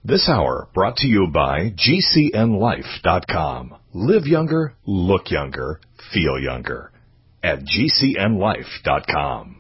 This hour brought to you by GCNLife.com. Live younger, look younger, feel younger at GCNLife.com.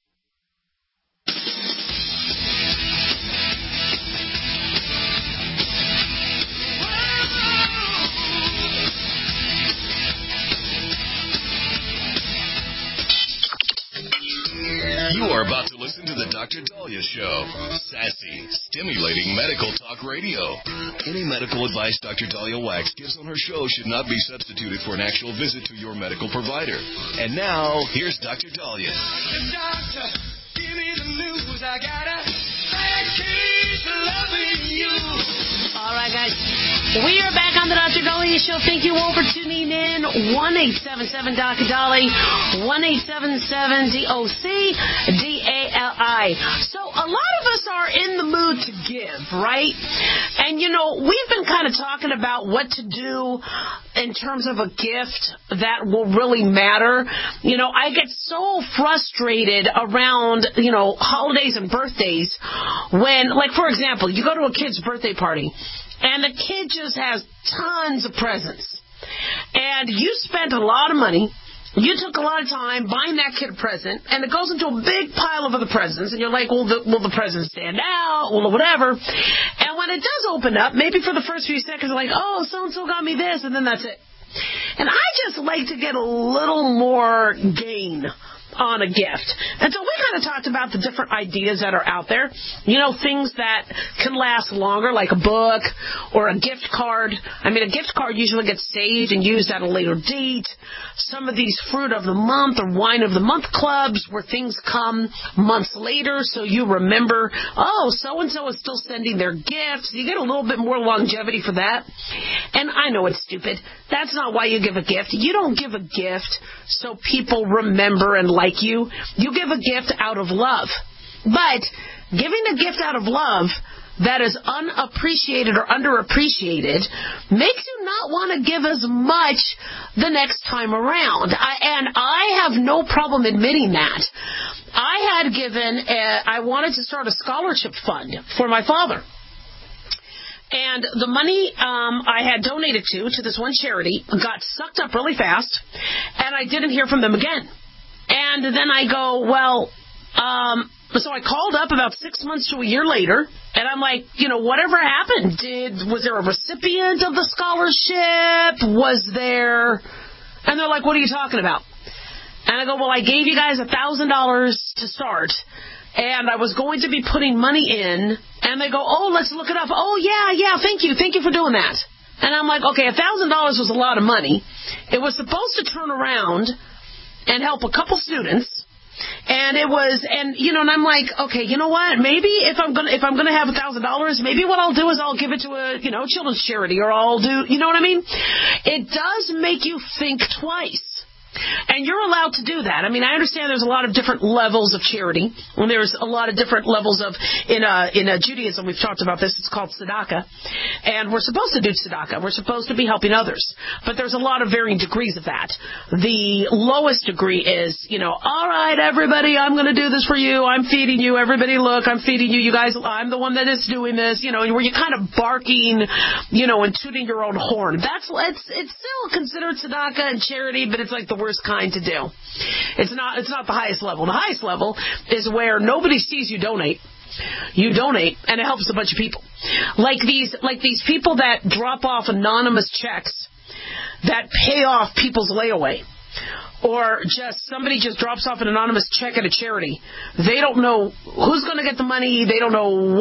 You are about to listen to the Dr. Dahlia Show. Sassy, stimulating medical talk radio. Any medical advice Dr. Dahlia Wax gives on her show should not be substituted for an actual visit to your medical provider. And now, here's Dr. Dahlia. Doctor, give me the news. I got a bad case of loving you. All right, guys. We are back on the Dr. Dahlia Show. Thank you all for tuning in. 1-877-Dr. 1-877-DOC-DALI. So a lot of us are in the mood to give, right? And, you know, we've been kind of talking about what to do in terms of a gift that will really matter. You know, I get so frustrated around, you know, holidays and birthdays when, like, for example, you go to a kid's birthday party and the kid just has tons of presents. And you spent a lot of money. You took a lot of time buying that kid a present, and it goes into a big pile of other presents, and you're like, will the present stand out? Well, whatever. And when it does open up, maybe for the first few seconds, like, oh, so-and-so got me this, and then that's it. And I just like to get a little more gain on a gift. And so we kind of talked about the different ideas that are out there. You know, things that can last longer, like a book or a gift card. I mean, a gift card usually gets saved and used at a later date. Some of these fruit of the month or wine of the month clubs where things come months later, so you remember, oh, so-and-so is still sending their gifts. You get a little bit more longevity for that. And I know it's stupid. That's not why you give a gift. You don't give a gift so people remember and like you. You give a gift out of love. But giving a gift out of love that is unappreciated or underappreciated makes you not want to give as much the next time around. And I have no problem admitting that. I wanted to start a scholarship fund for my father. And the money I had donated to this one charity got sucked up really fast, and I didn't hear from them again. And then I go, well, so I called up about 6 months to a year later, and I'm like, you know, whatever happened? Was there a recipient of the scholarship? And they're like, what are you talking about? And I go, well, I gave you guys $1,000 to start, and I was going to be putting money in, and they go, oh, let's look it up. Oh, yeah, thank you for doing that. And I'm like, okay, $1,000 was a lot of money. It was supposed to turn around and help a couple students, and I'm like, okay, you know what? Maybe if I'm gonna have $1,000, maybe what I'll do is I'll give it to a children's charity, or I'll do, you know what I mean? It does make you think twice. And you're allowed to do that. I mean, I understand there's a lot of different levels of charity. And there's a lot of different levels of, in Judaism, we've talked about this, it's called tzedakah. And we're supposed to do tzedakah. We're supposed to be helping others. But there's a lot of varying degrees of that. The lowest degree is, all right, everybody, I'm going to do this for you. I'm feeding you. Everybody, look, I'm feeding you. You guys, I'm the one that is doing this. Where you're kind of barking, and tooting your own horn. It's still considered tzedakah and charity, but it's like the worst kind to do. It's not the highest level. The highest level is where nobody sees you donate. You donate, and it helps a bunch of people. Like these people that drop off anonymous checks that pay off people's layaway. Or somebody just drops off an anonymous check at a charity. They don't know who's going to get the money. They don't know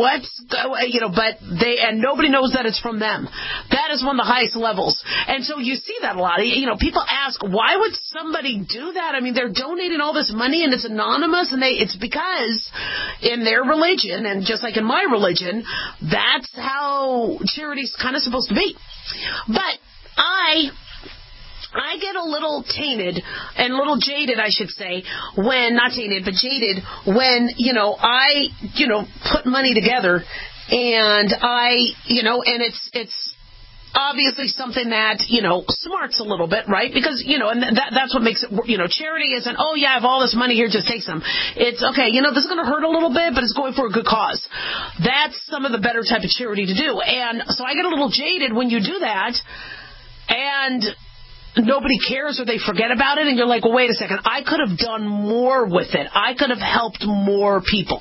and nobody knows that it's from them. That is one of the highest levels. And so you see that a lot. People ask, why would somebody do that? I mean, they're donating all this money and it's anonymous, and it's because in their religion, and just like in my religion, that's how charity's kind of supposed to be. But I get a little tainted and a little jaded, I should say, not tainted, but jaded, when, I put money together and and obviously something that, smarts a little bit, right? Because, and that's what makes it, charity isn't, oh, yeah, I have all this money here, just take some. It's, okay, this is going to hurt a little bit, but it's going for a good cause. That's some of the better type of charity to do. And so I get a little jaded when you do that, and nobody cares or they forget about it, and you're like, well, wait a second, I could have done more with it. I could have helped more people.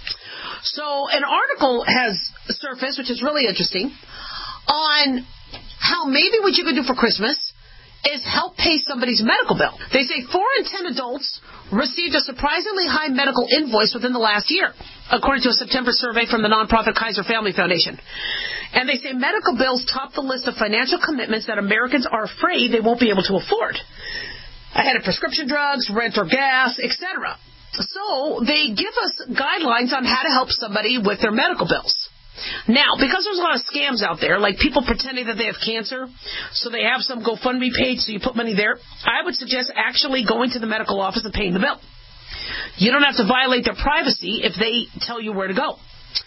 So an article has surfaced, which is really interesting, on how maybe what you could do for Christmas is help pay somebody's medical bill. They say 4 in 10 adults received a surprisingly high medical invoice within the last year, according to a September survey from the nonprofit Kaiser Family Foundation. And they say medical bills top the list of financial commitments that Americans are afraid they won't be able to afford, ahead of prescription drugs, rent or gas, etc. So they give us guidelines on how to help somebody with their medical bills. Now, because there's a lot of scams out there, like people pretending that they have cancer, so they have some GoFundMe page, so you put money there, I would suggest actually going to the medical office and paying the bill. You don't have to violate their privacy if they tell you where to go.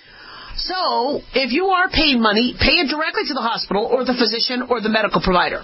So, if you are paying money, pay it directly to the hospital or the physician or the medical provider.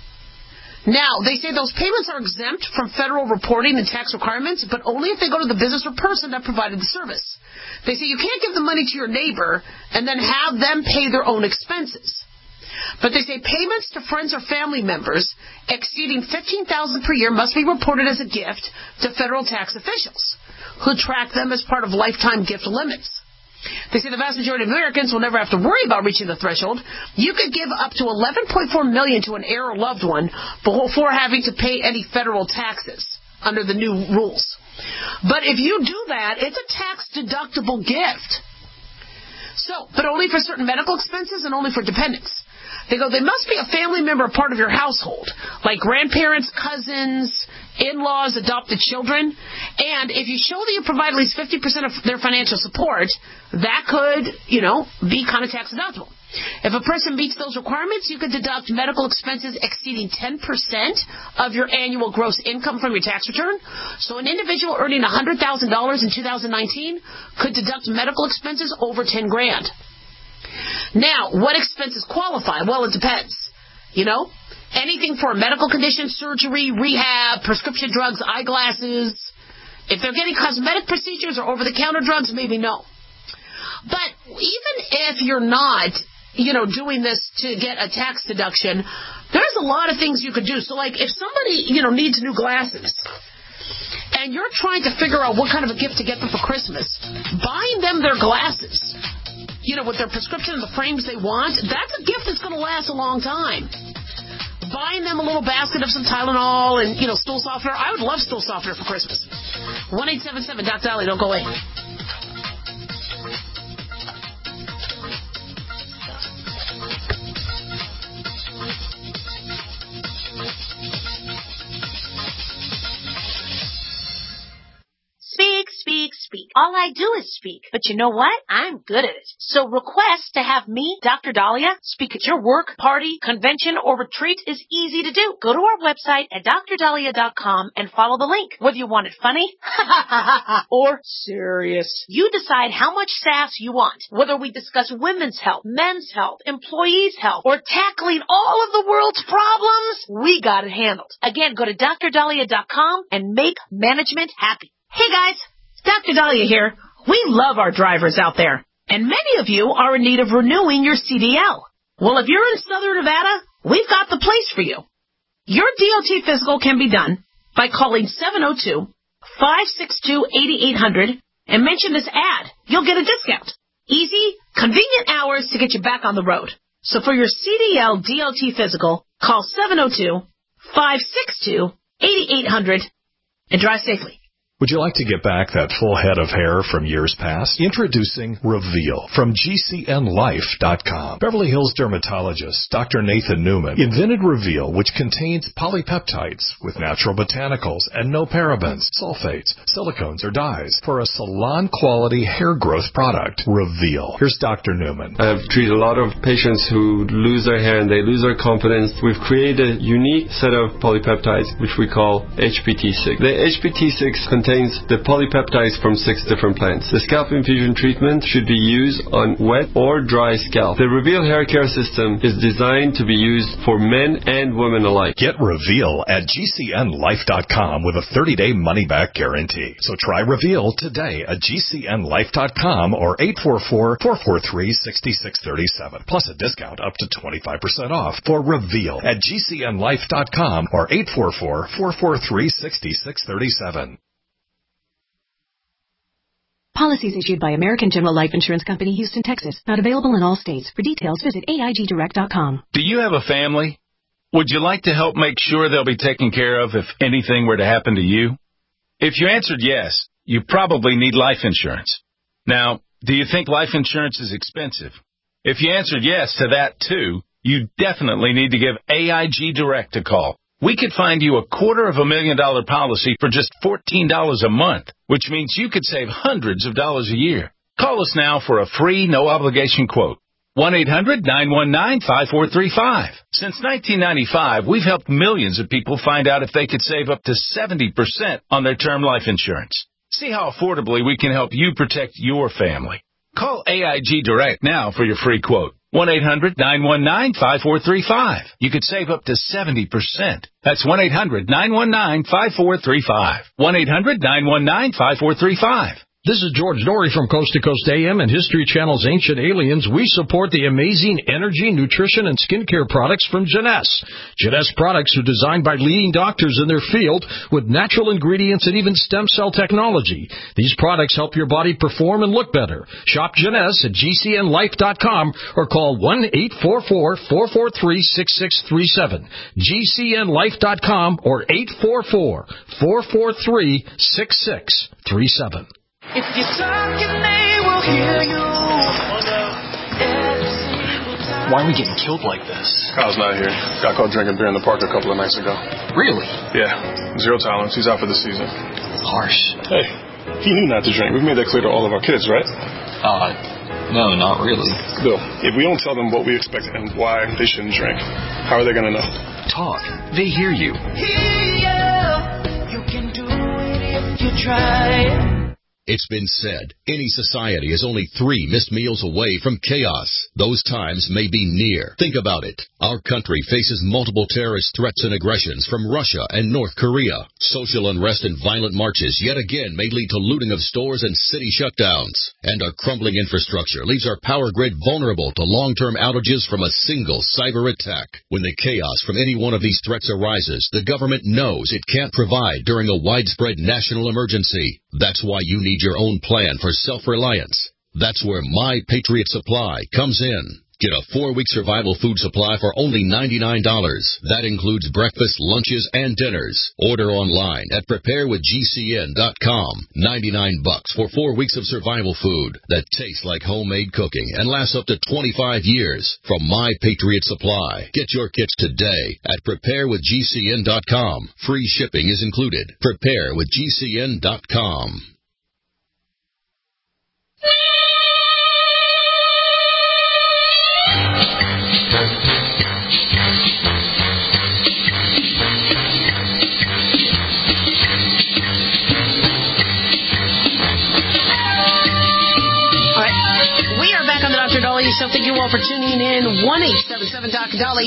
Now, they say those payments are exempt from federal reporting and tax requirements, but only if they go to the business or person that provided the service. They say you can't give the money to your neighbor and then have them pay their own expenses. But they say payments to friends or family members exceeding $15,000 per year must be reported as a gift to federal tax officials, who track them as part of lifetime gift limits. They say the vast majority of Americans will never have to worry about reaching the threshold. You could give up to $11.4 million to an heir or loved one before having to pay any federal taxes under the new rules. But if you do that, it's a tax-deductible gift. So, but only for certain medical expenses and only for dependents. They go, there must be a family member part of your household, like grandparents, cousins, in-laws, adopted children. And if you show that you provide at least 50% of their financial support, that could, be kind of tax deductible. If a person meets those requirements, you could deduct medical expenses exceeding 10% of your annual gross income from your tax return. So an individual earning $100,000 in 2019 could deduct medical expenses over $10,000. Now, what expenses qualify? Well, it depends. Anything for a medical condition, surgery, rehab, prescription drugs, eyeglasses. If they're getting cosmetic procedures or over-the-counter drugs, maybe no. But even if you're not, doing this to get a tax deduction, there's a lot of things you could do. So, like, if somebody, needs new glasses, and you're trying to figure out what kind of a gift to get them for Christmas, buying them their glasses, with their prescription and the frames they want, that's a gift that's going to last a long time. Buying them a little basket of some Tylenol and, stool softener. I would love stool softener for Christmas. 1-877-DOC-DOLLY. Don't go away. Speak. All I do is speak. But you know what? I'm good at it. So request to have me, Dr. Dahlia, speak at your work, party, convention, or retreat is easy to do. Go to our website at drdahlia.com and follow the link. Whether you want it funny or serious, you decide how much sass you want. Whether we discuss women's health, men's health, employees' health, or tackling all of the world's problems, we got it handled. Again, go to drdahlia.com and make management happy. Hey guys, Dr. Dahlia here. We love our drivers out there, and many of you are in need of renewing your CDL. Well, if you're in Southern Nevada, we've got the place for you. Your DOT physical can be done by calling 702-562-8800 and mention this ad. You'll get a discount. Easy, convenient hours to get you back on the road. So for your CDL DOT physical, call 702-562-8800 and drive safely. Would you like to get back that full head of hair from years past? Introducing Reveal from GCNLife.com. Beverly Hills dermatologist Dr. Nathan Newman invented Reveal, which contains polypeptides with natural botanicals and no parabens, sulfates, silicones, or dyes for a salon-quality hair growth product. Reveal. Here's Dr. Newman. I've treated a lot of patients who lose their hair and they lose their confidence. We've created a unique set of polypeptides, which we call HPT6. The HPT6 contains contains the polypeptides from 6 different plants. The scalp infusion treatment should be used on wet or dry scalp. The Reveal Hair Care System is designed to be used for men and women alike. Get Reveal at GCNlife.com with a 30-day money-back guarantee. So try Reveal today at GCNlife.com or 844-443-6637. Plus a discount up to 25% off for Reveal at GCNlife.com or 844-443-6637. Policies issued by American General Life Insurance Company, Houston, Texas. Not available in all states. For details, visit AIGdirect.com. Do you have a family? Would you like to help make sure they'll be taken care of if anything were to happen to you? If you answered yes, you probably need life insurance. Now, do you think life insurance is expensive? If you answered yes to that too, you definitely need to give AIG Direct a call. We could find you a $250,000 policy for just $14 a month, which means you could save hundreds of dollars a year. Call us now for a free, no-obligation quote. 1-800-919-5435. Since 1995, we've helped millions of people find out if they could save up to 70% on their term life insurance. See how affordably we can help you protect your family. Call AIG Direct now for your free quote. 1-800-919-5435. You could save up to 70%. That's 1-800-919-5435. 1-800-919-5435. This is George Norrie from Coast to Coast AM and History Channel's Ancient Aliens. We support the amazing energy, nutrition, and skincare products from Jeunesse. Jeunesse products are designed by leading doctors in their field with natural ingredients and even stem cell technology. These products help your body perform and look better. Shop Jeunesse at GCNlife.com or call 1-844-443-6637. GCNlife.com or 844-443-6637. If you're talking, they will hear you. Why are we getting killed like this? Kyle's not here. Got caught drinking beer in the park a couple of nights ago. Really? Yeah. Zero tolerance. He's out for the season. Harsh. Hey, he knew not to drink. We've made that clear to all of our kids, right? No, not really. Bill, if we don't tell them what we expect and why they shouldn't drink, how are they going to know? Talk. They hear you. You can do it if you try. It's been said, any society is only 3 missed meals away from chaos. Those times may be near. Think about it. Our country faces multiple terrorist threats and aggressions from Russia and North Korea. Social unrest and violent marches yet again may lead to looting of stores and city shutdowns. And our crumbling infrastructure leaves our power grid vulnerable to long-term outages from a single cyber attack. When the chaos from any one of these threats arises, the government knows it can't provide during a widespread national emergency. That's why you need your own plan for self-reliance. That's where My Patriot Supply comes in. Get a 4-week survival food supply for only $99. That includes breakfast, lunches, and dinners. Order online at preparewithgcn.com. $99 for 4 weeks of survival food that tastes like homemade cooking and lasts up to 25 years from My Patriot Supply. Get your kits today at preparewithgcn.com. Free shipping is included. Preparewithgcn.com. So thank you all for tuning in. 1-877-Doc-Dolly,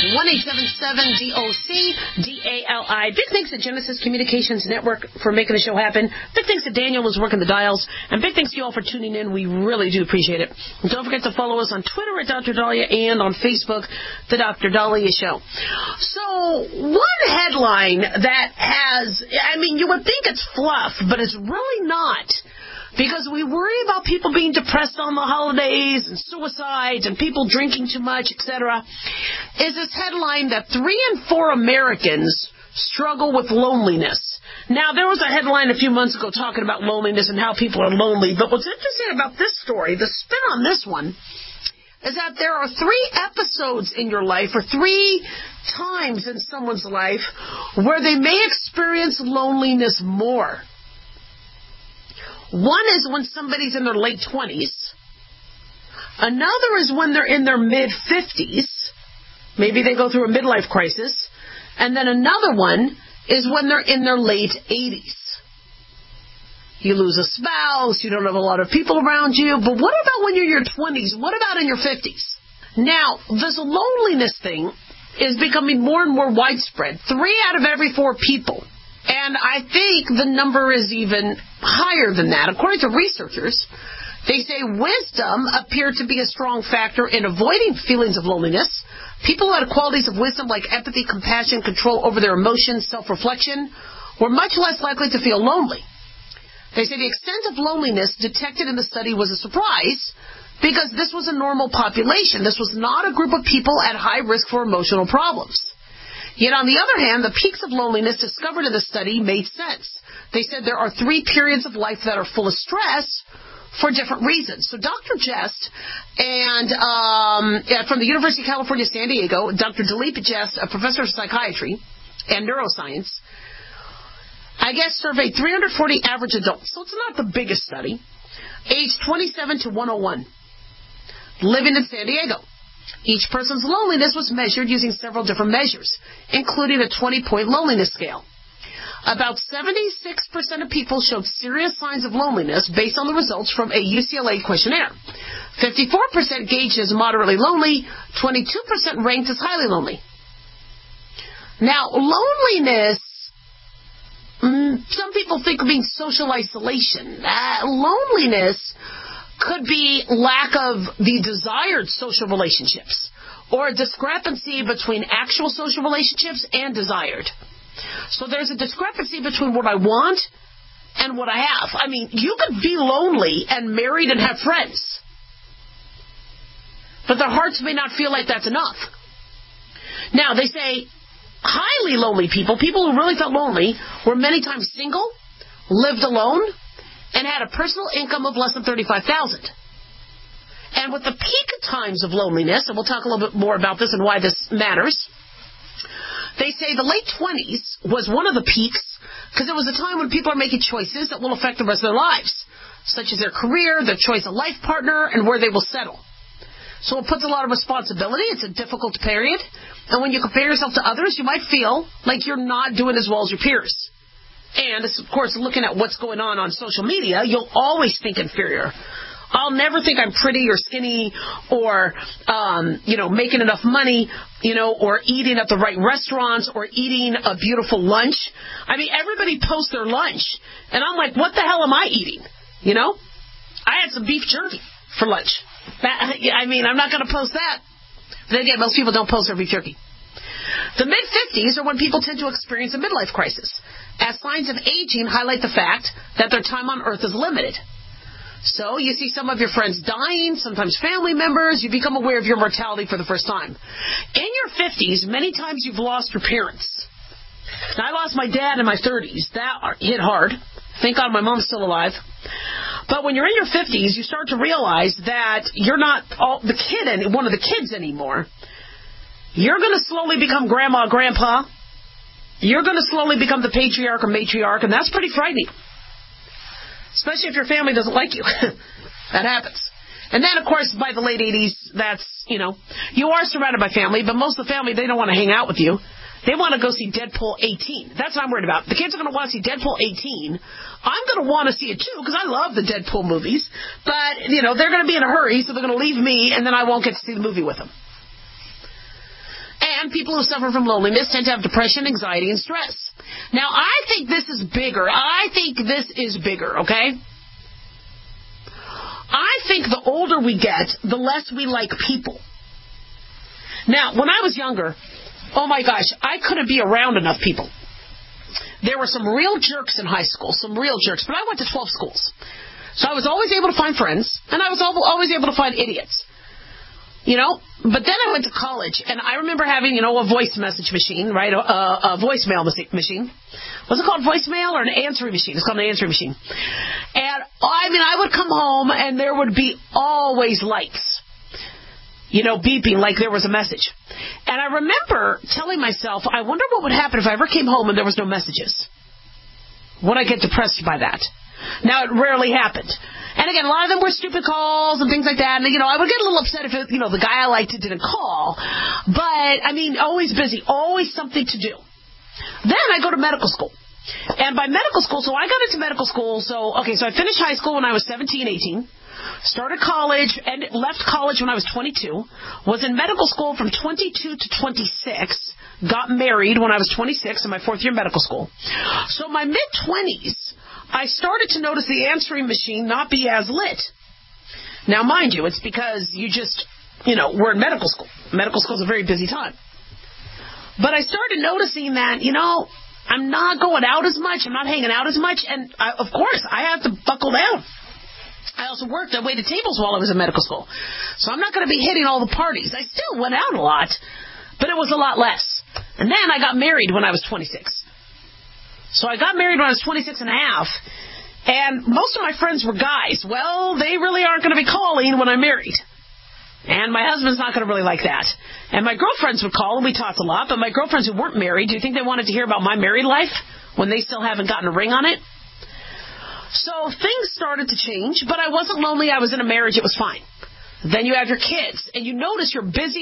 1-877-DOC-DALI. Big thanks to Genesis Communications Network for making the show happen. Big thanks to Daniel who's working the dials. And big thanks to you all for tuning in. We really do appreciate it. And don't forget to follow us on Twitter at Dr. Dahlia and on Facebook, The Dr. Dahlia Show. So one headline that has, you would think it's fluff, but it's really not. Because we worry about people being depressed on the holidays and suicides and people drinking too much, etc. Is this headline that 3 in 4 Americans struggle with loneliness. Now, there was a headline a few months ago talking about loneliness and how people are lonely. But what's interesting about this story, the spin on this one, is that there are 3 episodes in your life or 3 times in someone's life where they may experience loneliness more. One is when somebody's in their late 20s. Another is when they're in their mid-50s. Maybe they go through a midlife crisis. And then another one is when they're in their late 80s. You lose a spouse. You don't have a lot of people around you. But what about when you're in your 20s? What about in your 50s? Now, this loneliness thing is becoming more and more widespread. 3 out of every 4 people. And I think the number is even higher than that. According to researchers, they say wisdom appeared to be a strong factor in avoiding feelings of loneliness. People who had qualities of wisdom like empathy, compassion, control over their emotions, self-reflection, were much less likely to feel lonely. They say the extent of loneliness detected in the study was a surprise because this was a normal population. This was not a group of people at high risk for emotional problems. Yet on the other hand, the peaks of loneliness discovered in the study made sense. They said there are 3 periods of life that are full of stress for different reasons. So Dr. Jest and from the University of California, San Diego, Dr. Dilip Jest, a professor of psychiatry and neuroscience, I guess surveyed 340 average adults. So it's not the biggest study. Aged 27 to 101. Living in San Diego. Each person's loneliness was measured using several different measures, including a 20-point loneliness scale. About 76% of people showed serious signs of loneliness based on the results from a UCLA questionnaire. 54% gauged as moderately lonely, 22% ranked as highly lonely. Now, loneliness, some people think of being social isolation. Loneliness could be lack of the desired social relationships or a discrepancy between actual social relationships and desired. So there's a discrepancy between what I want and what I have. I mean, you could be lonely and married and have friends, but their hearts may not feel like that's enough. Now, they say highly lonely people who really felt lonely, were many times single, lived alone, and had a personal income of less than $35,000. And with the peak times of loneliness, and we'll talk a little bit more about this and why this matters, they say the late 20s was one of the peaks because it was a time when people are making choices that will affect the rest of their lives, such as their career, their choice of life partner, and where they will settle. So it puts a lot of responsibility. It's a difficult period. And when you compare yourself to others, you might feel like you're not doing as well as your peers. And, of course, looking at what's going on social media, you'll always think inferior. I'll never think I'm pretty or skinny or, making enough money, or eating at the right restaurants or eating a beautiful lunch. I mean, everybody posts their lunch. And I'm like, what the hell am I eating? I had some beef jerky for lunch. I'm not going to post that. Then again, most people don't post their beef jerky. The mid-50s are when people tend to experience a midlife crisis, as signs of aging highlight the fact that their time on Earth is limited. So you see some of your friends dying, sometimes family members. You become aware of your mortality for the first time. In your 50s, many times you've lost your parents. Now, I lost my dad in my 30s. That hit hard. Thank God my mom's still alive. But when you're in your 50s, you start to realize that you're not one of the kids anymore. You're going to slowly become grandma, grandpa. You're going to slowly become the patriarch or matriarch, and that's pretty frightening. Especially if your family doesn't like you. That happens. And then, of course, by the late 80s, you are surrounded by family, but most of the family, they don't want to hang out with you. They want to go see Deadpool 18. That's what I'm worried about. The kids are going to want to see Deadpool 18. I'm going to want to see it, too, because I love the Deadpool movies. But, they're going to be in a hurry, so they're going to leave me, and then I won't get to see the movie with them. And people who suffer from loneliness tend to have depression, anxiety, and stress. Now, I think this is bigger. Okay? I think the older we get, the less we like people. Now, when I was younger, oh my gosh, I couldn't be around enough people. There were some real jerks in high school, but I went to 12 schools. So I was always able to find friends, and I was always able to find idiots. But then I went to college, and I remember having, a voice message machine, right? A voicemail machine. Was it called voicemail or an answering machine? It's called an answering machine. And, I would come home, and there would be always lights, beeping like there was a message. And I remember telling myself, I wonder what would happen if I ever came home and there was no messages. Would I get depressed by that? Now, it rarely happened. And again, a lot of them were stupid calls and things like that. And, I would get a little upset if, the guy I liked didn't call. But, always busy, always something to do. Then I go to medical school. And by medical school, so I got into medical school. So I finished high school when I was 17, 18. Started college and left college when I was 22. Was in medical school from 22 to 26. Got married when I was 26 in my fourth year of medical school. So my mid-20s, I started to notice the answering machine not be as lit. Now, mind you, it's because we're in medical school. Medical school is a very busy time. But I started noticing that, I'm not going out as much. I'm not hanging out as much. And, of course, I have to buckle down. I also worked. I waited tables while I was in medical school. So I'm not going to be hitting all the parties. I still went out a lot, but it was a lot less. And then I got married when I was 26. So I got married when I was 26 and a half. And most of my friends were guys. Well, they really aren't going to be calling when I'm married. And my husband's not going to really like that. And my girlfriends would call, and we talked a lot. But my girlfriends who weren't married, do you think they wanted to hear about my married life when they still haven't gotten a ring on it? So things started to change, but I wasn't lonely. I was in a marriage. It was fine. Then you have your kids, and you notice you're busy.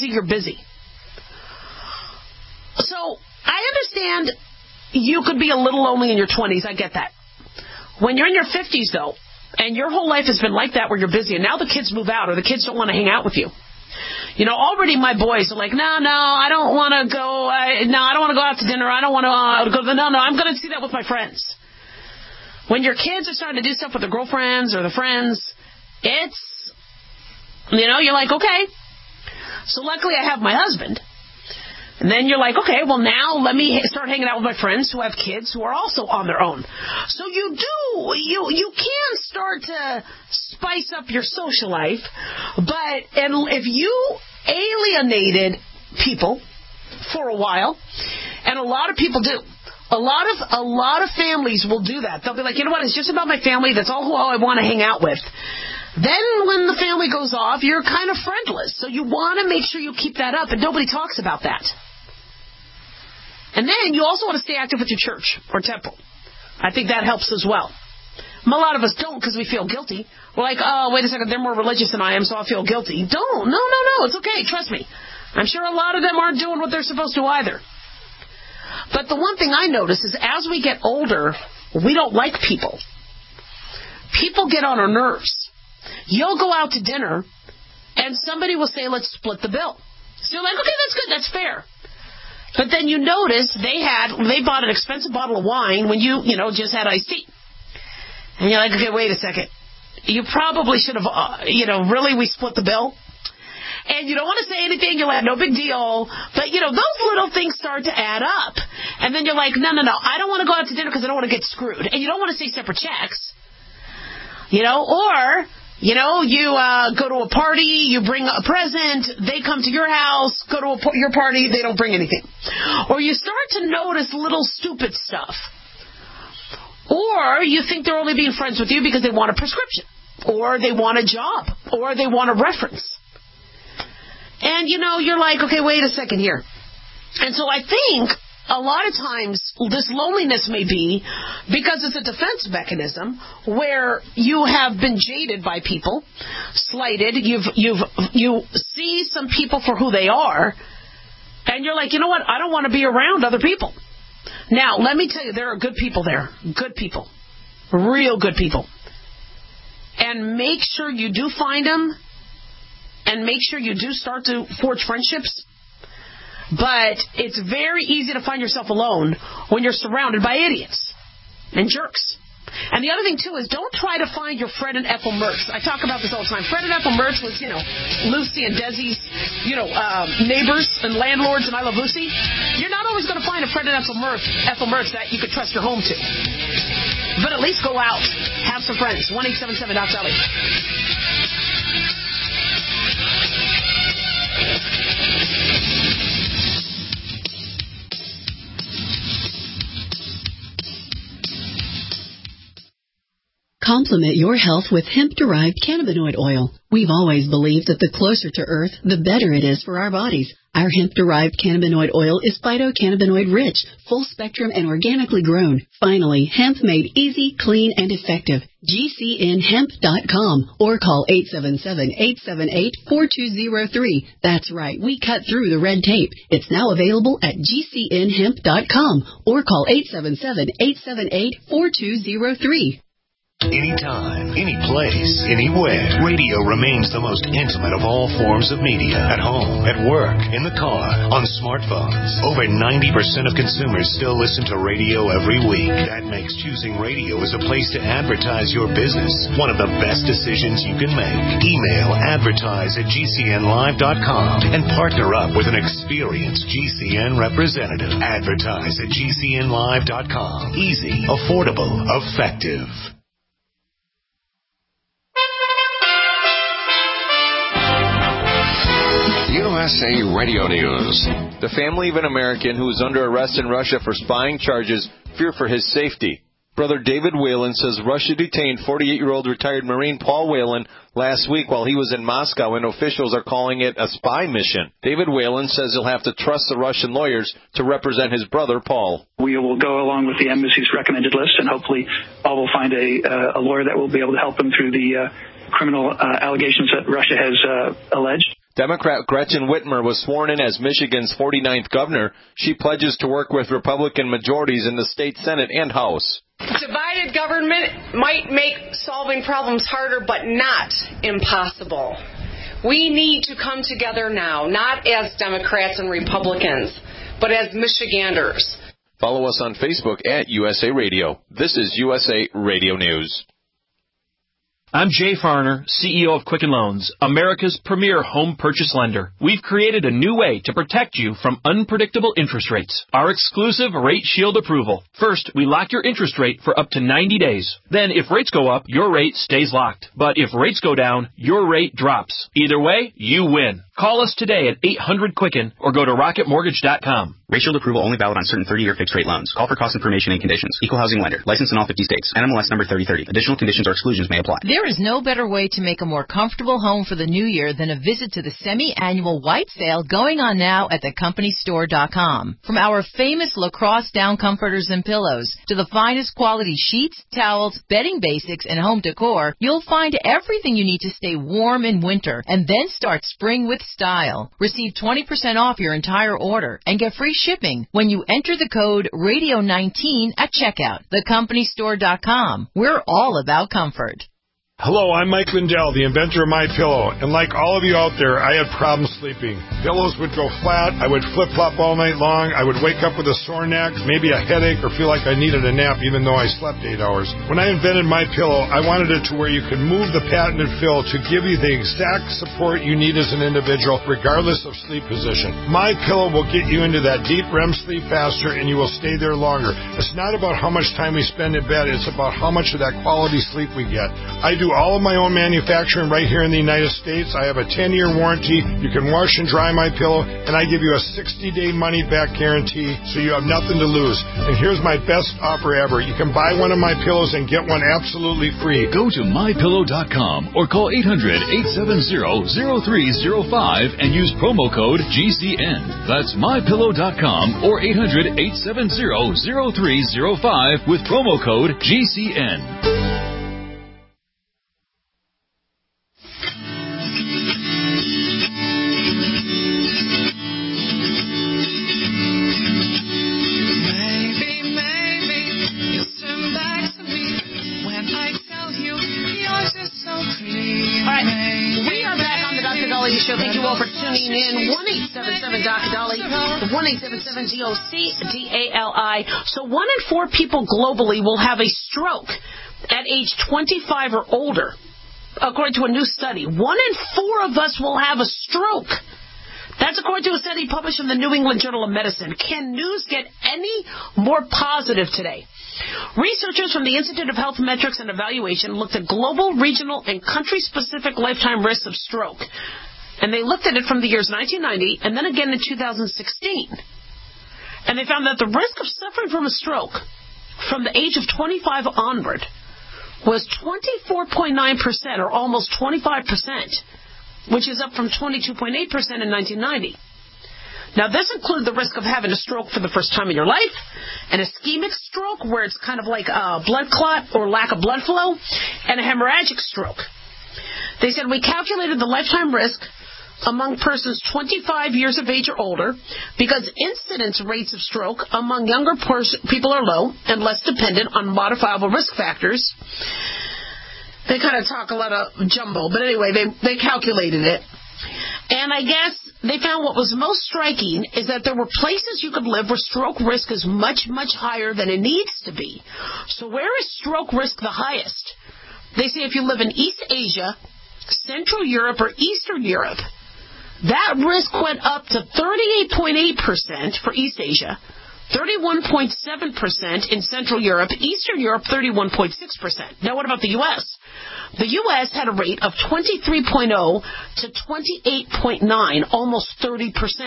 So I understand you could be a little lonely in your 20s. I get that. When you're in your 50s, though, and your whole life has been like that where you're busy, and now the kids move out or the kids don't want to hang out with you. Already my boys are like, no, I don't want to go. I don't want to go out to dinner. I don't want to go. No, I'm going to see that with my friends. When your kids are starting to do stuff with their girlfriends or their friends, it's, you're like, okay. So luckily I have my husband. And then you're like, okay, well now let me start hanging out with my friends who have kids who are also on their own. So you can start to spice up your social life, and if you alienated people for a while, and a lot of people do, a lot of families will do that. They'll be like, you know what, it's just about my family, that's all who I want to hang out with. Then when the family goes off, you're kind of friendless. So you want to make sure you keep that up, and nobody talks about that. And then you also want to stay active with your church or temple. I think that helps as well. A lot of us don't because we feel guilty. We're like, oh, wait a second, they're more religious than I am, so I feel guilty. Don't. No, it's okay. Trust me. I'm sure a lot of them aren't doing what they're supposed to either. But the one thing I notice is as we get older, we don't like people. People get on our nerves. You'll go out to dinner, and somebody will say, let's split the bill. So you're like, okay, that's good, that's fair. But then you notice they bought an expensive bottle of wine when you just had iced tea. And you're like, okay, wait a second. You probably should have, really, we split the bill. And you don't want to say anything. You're like, no big deal. But, those little things start to add up. And then you're like, no, I don't want to go out to dinner because I don't want to get screwed. And you don't want to say separate checks. Or you go to a party, you bring a present, they come to your house, go to your party, they don't bring anything. Or you start to notice little stupid stuff. Or you think they're only being friends with you because they want a prescription, or they want a job, or they want a reference. And, you're like, okay, wait a second here. And so I think a lot of times this loneliness may be because it's a defense mechanism where you have been jaded by people, slighted, you see some people for who they are, and you're like, you know what, I don't want to be around other people. Now, let me tell you, there are good people there. Good people. Real good people. And make sure you do find them, and make sure you do start to forge friendships. But it's very easy to find yourself alone when you're surrounded by idiots and jerks. And the other thing, too, is don't try to find your Fred and Ethel Mertz. I talk about this all the time. Fred and Ethel Mertz was, Lucy and Desi's, neighbors and landlords in I Love Lucy. You're not always going to find a Fred and Ethel Mertz that you could trust your home to. But at least go out. Have some friends. 1-877-DOC-DOLLY. Complement your health with hemp-derived cannabinoid oil. We've always believed that the closer to Earth, the better it is for our bodies. Our hemp-derived cannabinoid oil is phytocannabinoid-rich, full-spectrum, and organically grown. Finally, hemp made easy, clean, and effective. GCNHemp.com or call 877-878-4203. That's right, we cut through the red tape. It's now available at GCNHemp.com or call 877-878-4203. Anytime, any place, anywhere. Radio remains the most intimate of all forms of media. At home, at work, in the car, on smartphones. Over 90% of consumers still listen to radio every week. That makes choosing radio as a place to advertise your business one of the best decisions you can make. Email advertise@gcnlive.com and partner up with an experienced GCN representative. Advertise at gcnlive.com. Easy, affordable, effective. USA Radio News. The family of an American who is under arrest in Russia for spying charges fear for his safety. Brother David Whalen says Russia detained 48-year-old retired Marine Paul Whalen last week while he was in Moscow, and officials are calling it a spy mission. David Whalen says he'll have to trust the Russian lawyers to represent his brother Paul. We will go along with the embassy's recommended list, and hopefully Paul will find a lawyer that will be able to help him through the criminal allegations that Russia has alleged. Democrat Gretchen Whitmer was sworn in as Michigan's 49th governor. She pledges to work with Republican majorities in the state Senate and House. Divided government might make solving problems harder, but not impossible. We need to come together now, not as Democrats and Republicans, but as Michiganders. Follow us on Facebook at USA Radio. This is USA Radio News. I'm Jay Farner, CEO of Quicken Loans, America's premier home purchase lender. We've created a new way to protect you from unpredictable interest rates. Our exclusive Rate Shield approval. First, we lock your interest rate for up to 90 days. Then, if rates go up, your rate stays locked. But if rates go down, your rate drops. Either way, you win. Call us today at 800-QUICKEN or go to rocketmortgage.com. Rate Shield approval only valid on certain 30-year fixed-rate loans. Call for cost information and conditions. Equal housing lender. Licensed in all 50 states. NMLS number 3030. Additional conditions or exclusions may apply. There is no better way to make a more comfortable home for the new year than a visit to the semi-annual white sale going on now at thecompanystore.com. From our famous lacrosse down comforters and pillows to the finest quality sheets, towels, bedding basics, and home decor, you'll find everything you need to stay warm in winter and then start spring with style. Receive 20% off your entire order and get free shipping when you enter the code Radio19 at checkout. Thecompanystore.com. We're all about comfort. Hello, I'm Mike Lindell, the inventor of MyPillow, and like all of you out there, I had problems sleeping. Pillows would go flat, I would flip-flop all night long, I would wake up with a sore neck, maybe a headache, or feel like I needed a nap even though I slept 8 hours. When I invented MyPillow, I wanted it to where you could move the patented fill to give you the exact support you need as an individual, regardless of sleep position. MyPillow will get you into that deep REM sleep faster, and you will stay there longer. It's not about how much time we spend in bed, it's about how much of that quality sleep we get. I do all of my own manufacturing right here in the United States. I have a 10-year warranty. You can wash and dry my pillow, and I give you a 60-day money-back guarantee, so you have nothing to lose. And here's my best offer ever. You can buy one of my pillows and get one absolutely free. Go to MyPillow.com or call 800-870-0305 and use promo code GCN. That's MyPillow.com or 800-870-0305 with promo code GCN. Show. Thank you all for tuning in. 1-877-DOC-DOLLY, 1-877-GOC-DALI. So 1 in 4 people globally will have a stroke at age 25 or older, according to a new study. 1 in 4 of us will have a stroke. That's according to a study published in the New England Journal of Medicine. Can news get any more positive today? Researchers from the Institute of Health Metrics and Evaluation looked at global, regional, and country-specific lifetime risks of stroke. And they looked at it from the years 1990 and then again in 2016. And they found that the risk of suffering from a stroke from the age of 25 onward was 24.9%, or almost 25%, which is up from 22.8% in 1990. Now, this included the risk of having a stroke for the first time in your life, an ischemic stroke, where it's kind of like a blood clot or lack of blood flow, and a hemorrhagic stroke. They said we calculated the lifetime risk among persons 25 years of age or older because incidence rates of stroke among younger people are low and less dependent on modifiable risk factors. They kind of talk a lot of jumbo, but anyway, they calculated it. And I guess they found what was most striking is that there were places you could live where stroke risk is much, much higher than it needs to be. So where is stroke risk the highest? They say if you live in East Asia, Central Europe, or Eastern Europe, that risk went up to 38.8% for East Asia, 31.7% in Central Europe, Eastern Europe 31.6%. Now what about the U.S.? The U.S. had a rate of 23.0 to 28.9, almost 30%.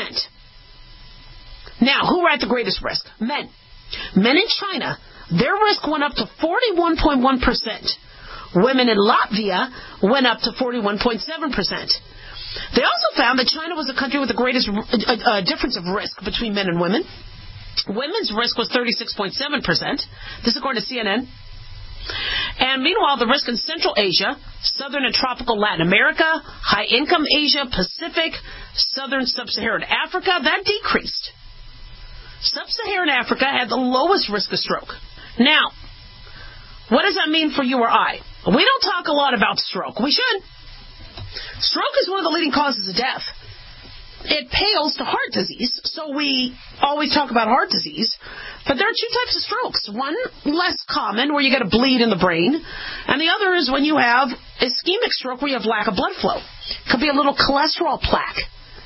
Now, who are at the greatest risk? Men. Men in China, their risk went up to 41.1%. Women in Latvia went up to 41.7%. They also found that China was the country with the greatest difference of risk between men and women. Women's risk was 36.7%. This is according to CNN. And meanwhile, the risk in Central Asia, Southern and Tropical Latin America, High-Income Asia, Pacific, Southern Sub-Saharan Africa, that decreased. Sub-Saharan Africa had the lowest risk of stroke. Now, what does that mean for you or I? We don't talk a lot about stroke. We should. Stroke is one of the leading causes of death. It pales to heart disease, so we always talk about heart disease. But there are two types of strokes. One, less common, where you get a bleed in the brain. And the other is when you have ischemic stroke, where you have lack of blood flow. It could be a little cholesterol plaque.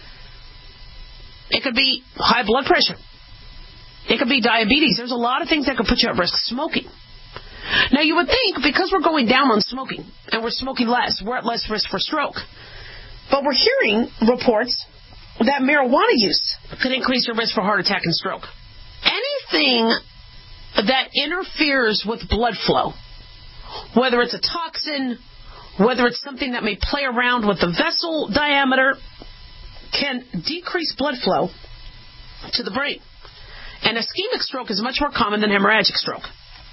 It could be high blood pressure. It could be diabetes. There's a lot of things that could put you at risk. Smoking. Now, you would think because we're going down on smoking and we're smoking less, we're at less risk for stroke. But we're hearing reports that marijuana use could increase your risk for heart attack and stroke. Anything that interferes with blood flow, whether it's a toxin, whether it's something that may play around with the vessel diameter, can decrease blood flow to the brain. And ischemic stroke is much more common than hemorrhagic stroke.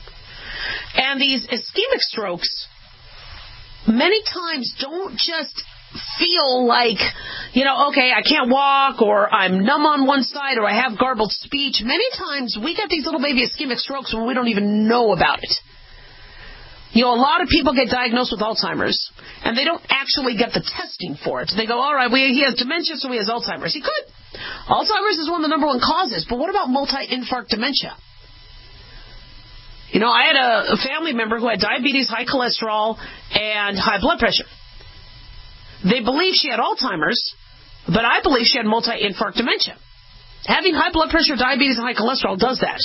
And these ischemic strokes many times don't just feel like, okay, I can't walk, or I'm numb on one side, or I have garbled speech. Many times we get these little baby ischemic strokes when we don't even know about it. A lot of people get diagnosed with Alzheimer's, and they don't actually get the testing for it. They go, all right, he has dementia, so he has Alzheimer's. He could. Alzheimer's is one of the number one causes, but what about multi-infarct dementia? I had a family member who had diabetes, high cholesterol, and high blood pressure. They believe she had Alzheimer's, but I believe she had multi-infarct dementia. Having high blood pressure, diabetes, and high cholesterol does that.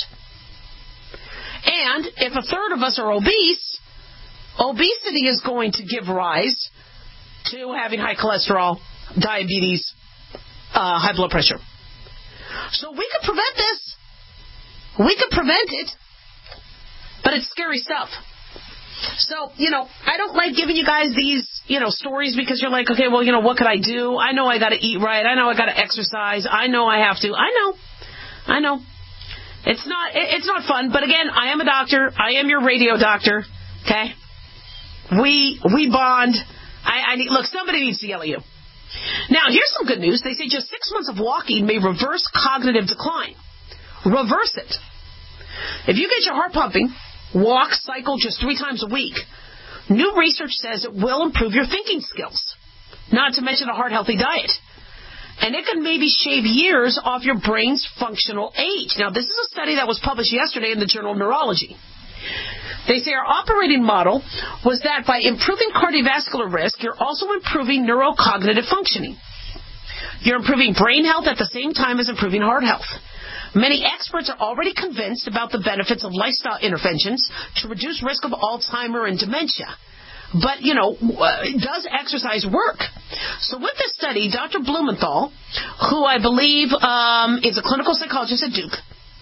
And if a third of us are obese, obesity is going to give rise to having high cholesterol, diabetes, high blood pressure. So we could prevent this. We could prevent it. But it's scary stuff. So, I don't like giving you guys these, stories because you're like, okay, well, what could I do? I know I got to eat right. I know I got to exercise. I know I have to. I know. It's not fun. But again, I am a doctor. I am your radio doctor. Okay? We bond. Look, somebody needs to yell at you. Now, here's some good news. They say just 6 months of walking may reverse cognitive decline. Reverse it. If you get your heart pumping, walk, cycle just 3 times a week, new research says it will improve your thinking skills, not to mention a heart-healthy diet. And it can maybe shave years off your brain's functional age. Now, this is a study that was published yesterday in the Journal of Neurology. They say our operating model was that by improving cardiovascular risk, you're also improving neurocognitive functioning. You're improving brain health at the same time as improving heart health. Many experts are already convinced about the benefits of lifestyle interventions to reduce risk of Alzheimer and dementia. But, does exercise work? So with this study, Dr. Blumenthal, who I believe is a clinical psychologist at Duke,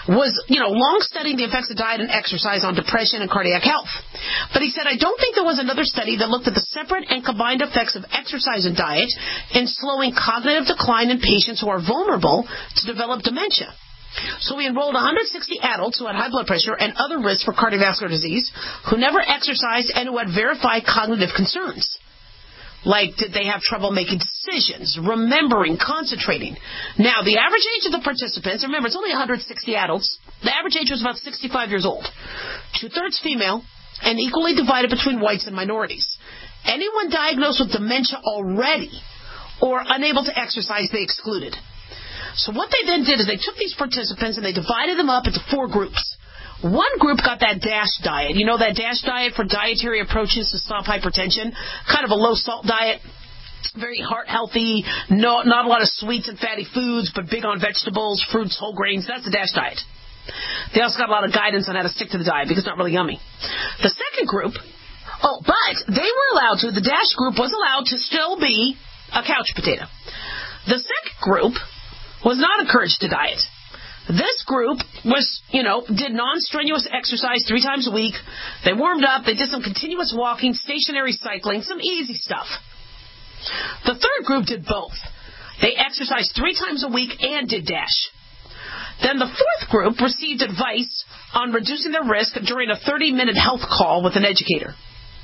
was, long studying the effects of diet and exercise on depression and cardiac health. But he said, I don't think there was another study that looked at the separate and combined effects of exercise and diet in slowing cognitive decline in patients who are vulnerable to develop dementia. So we enrolled 160 adults who had high blood pressure and other risks for cardiovascular disease, who never exercised and who had verified cognitive concerns. Like, did they have trouble making decisions, remembering, concentrating? Now, the average age of the participants, remember, it's only 160 adults. The average age was about 65 years old. 2/3 female, and equally divided between whites and minorities. Anyone diagnosed with dementia already or unable to exercise, they excluded. So what they then did is they took these participants and they divided them up into 4 groups. One group got that DASH diet. You know, that DASH diet for dietary approaches to stop hypertension? Kind of a low-salt diet, very heart-healthy, not a lot of sweets and fatty foods, but big on vegetables, fruits, whole grains. That's the DASH diet. They also got a lot of guidance on how to stick to the diet because it's not really yummy. The second group, but they were allowed to, the DASH group was allowed to still be a couch potato. The second group was not encouraged to diet. This group was, did non-strenuous exercise 3 times a week. They warmed up. They did some continuous walking, stationary cycling, some easy stuff. The third group did both. They exercised 3 times a week and did DASH. Then the fourth group received advice on reducing their risk during a 30-minute health call with an educator.